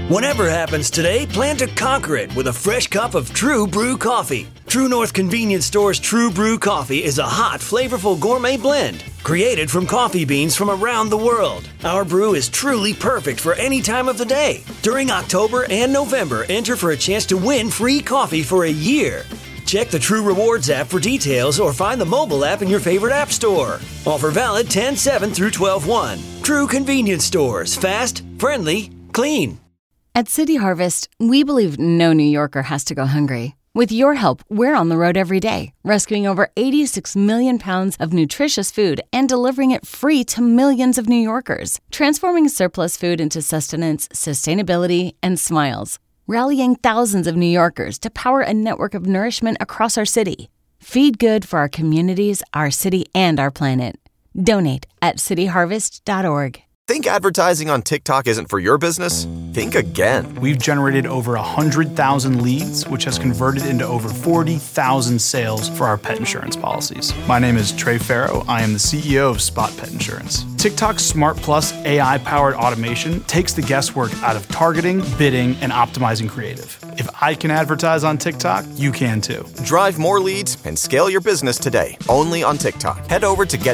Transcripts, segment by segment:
Whatever happens today, plan to conquer it with a fresh cup of True Brew coffee. True North Convenience Store's True Brew coffee is a hot, flavorful gourmet blend created from coffee beans from around the world. Our brew is truly perfect for any time of the day. During October and November, enter for a chance to win free coffee for a year. Check the True Rewards app for details or find the mobile app in your favorite app store. Offer valid 10/7 through 12/1. True Convenience Stores. Fast, friendly, clean. At City Harvest, we believe no New Yorker has to go hungry. With your help, we're on the road every day, rescuing over 86 million pounds of nutritious food and delivering it free to millions of New Yorkers, transforming surplus food into sustenance, sustainability, and smiles, rallying thousands of New Yorkers to power a network of nourishment across our city. Feed good for our communities, our city, and our planet. Donate at cityharvest.org. Think advertising on TikTok isn't for your business? Think again. We've generated over 100,000 leads, which has converted into over 40,000 sales for our pet insurance policies. My name is Trey Farrow. I am the CEO of Spot Pet Insurance. TikTok's Smart Plus AI-powered automation takes the guesswork out of targeting, bidding, and optimizing creative. If I can advertise on TikTok, you can too. Drive more leads and scale your business today, only on TikTok. Head over to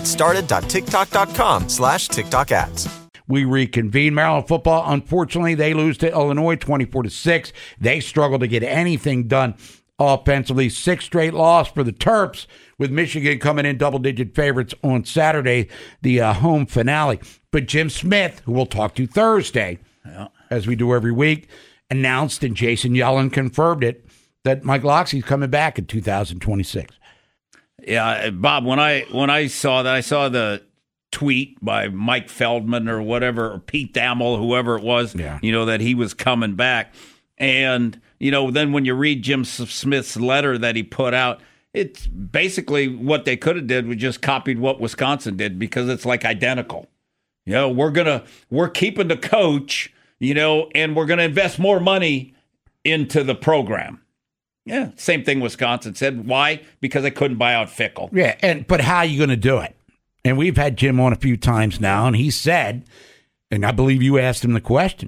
getstarted.tiktok.com/TikTok ads. We reconvene. Maryland football, unfortunately, they lose to Illinois 24-6. They struggle to get anything done offensively. 6th straight loss for the Terps, with Michigan coming in double-digit favorites on Saturday, the home finale. But Jim Smith, who we'll talk to Thursday, as we do every week, announced, and Jason Yellen confirmed it, that Mike Locksley's coming back in 2026. Yeah, Bob, when I saw that, I saw the tweet by Mike Feldman or whatever, or Pete Thamel, whoever it was, that he was coming back. And, then when you read Jim Smith's letter that he put out, it's basically what they could have did was just copied what Wisconsin did, because it's like identical. We're keeping the coach, and we're going to invest more money into the program. Yeah, same thing Wisconsin said. Why? Because they couldn't buy out Fickle. Yeah, but how are you going to do it? And we've had Jim on a few times now, and he said, and I believe you asked him the question,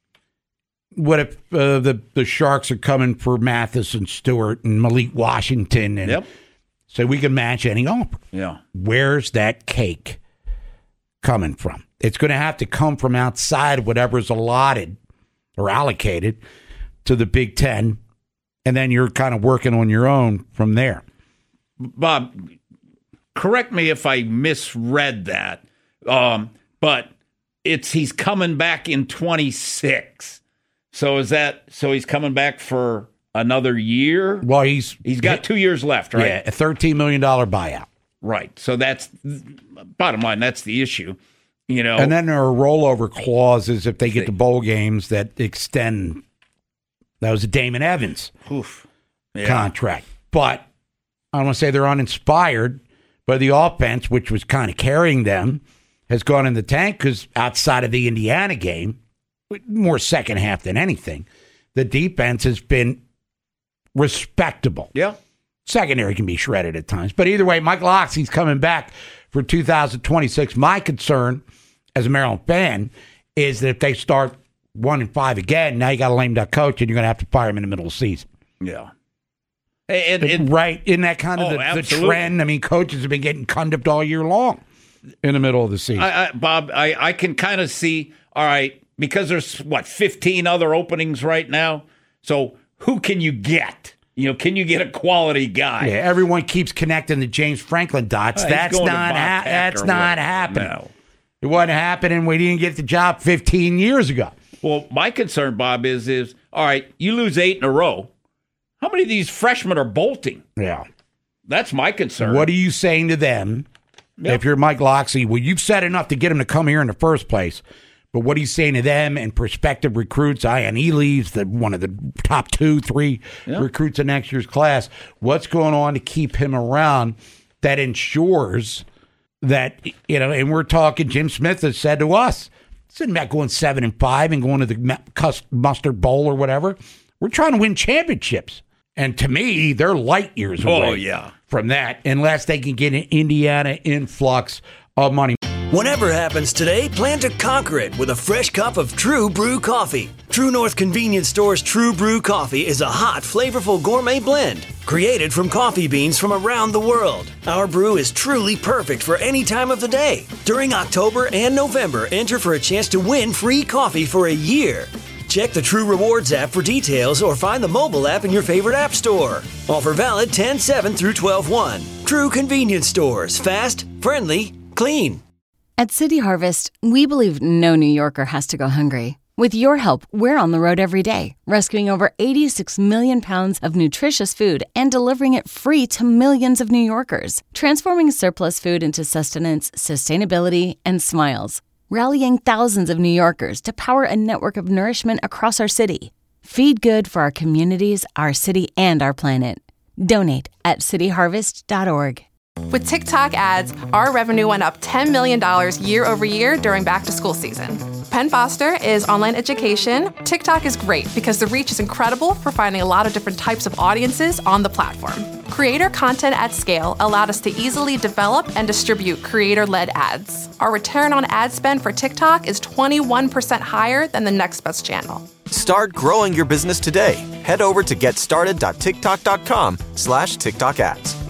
what if the Sharks are coming for Mathis and Stewart and Malik Washington, and so we can match any offer? Yeah. Where's that cake coming from? It's going to have to come from outside of whatever's allotted or allocated to the Big Ten, and then you're kind of working on your own from there. Bob, correct me if I misread that, but he's coming back in 26. So he's coming back for another year? Well, he's got 2 years left, right? Yeah, a $13 million buyout. Right. So that's bottom line. That's the issue, And then there are rollover clauses if they get to bowl games that extend. That was a Damon Evans contract, but I don't want to say they're uninspired. But the offense, which was kind of carrying them, has gone in the tank because outside of the Indiana game, more second half than anything, the defense has been respectable. Yeah. Secondary can be shredded at times. But either way, Mike Locksley's coming back for 2026. My concern as a Maryland fan is that if they start 1-5 again, now you got a lame duck coach and you're going to have to fire him in the middle of the season. Yeah. Right, isn't that kind of the trend? I mean, coaches have been getting conduct all year long in the middle of the season. Bob, I can kind of see, all right, because there's, 15 other openings right now? So who can you get? Can you get a quality guy? Yeah, everyone keeps connecting the James Franklin dots. That's not happening. No. It wasn't happening. We didn't get the job 15 years ago. Well, my concern, Bob, is all right, you lose 8 in a row. How many of these freshmen are bolting? Yeah. That's my concern. What are you saying to them if you're Mike Locksley? Well, you've said enough to get him to come here in the first place. But what are you saying to them and prospective recruits? Ian leaves, one of the top 2-3 recruits in next year's class. What's going on to keep him around that ensures that, and we're talking, Jim Smith has said to us, it's not about going 7-5 and going to the Mustard Bowl or whatever. We're trying to win championships. And to me, they're light years away from that, unless they can get an Indiana influx of money. Whatever happens today, plan to conquer it with a fresh cup of True Brew coffee. True North Convenience Store's True Brew coffee is a hot, flavorful gourmet blend created from coffee beans from around the world. Our brew is truly perfect for any time of the day. During October and November, enter for a chance to win free coffee for a year. Check the True Rewards app for details or find the mobile app in your favorite app store. Offer valid 10/7 through 12/1. True Convenience Stores. Fast, friendly, clean. At City Harvest, we believe no New Yorker has to go hungry. With your help, we're on the road every day, rescuing over 86 million pounds of nutritious food and delivering it free to millions of New Yorkers, transforming surplus food into sustenance, sustainability, and smiles, rallying thousands of New Yorkers to power a network of nourishment across our city. Feed good for our communities, our city, and our planet. Donate at cityharvest.org. With TikTok ads, our revenue went up $10 million year over year during back-to-school season. Penn Foster is online education. TikTok is great because the reach is incredible for finding a lot of different types of audiences on the platform. Creator content at scale allowed us to easily develop and distribute creator-led ads. Our return on ad spend for TikTok is 21% higher than the next best channel. Start growing your business today. Head over to getstarted.tiktok.com/TikTok ads.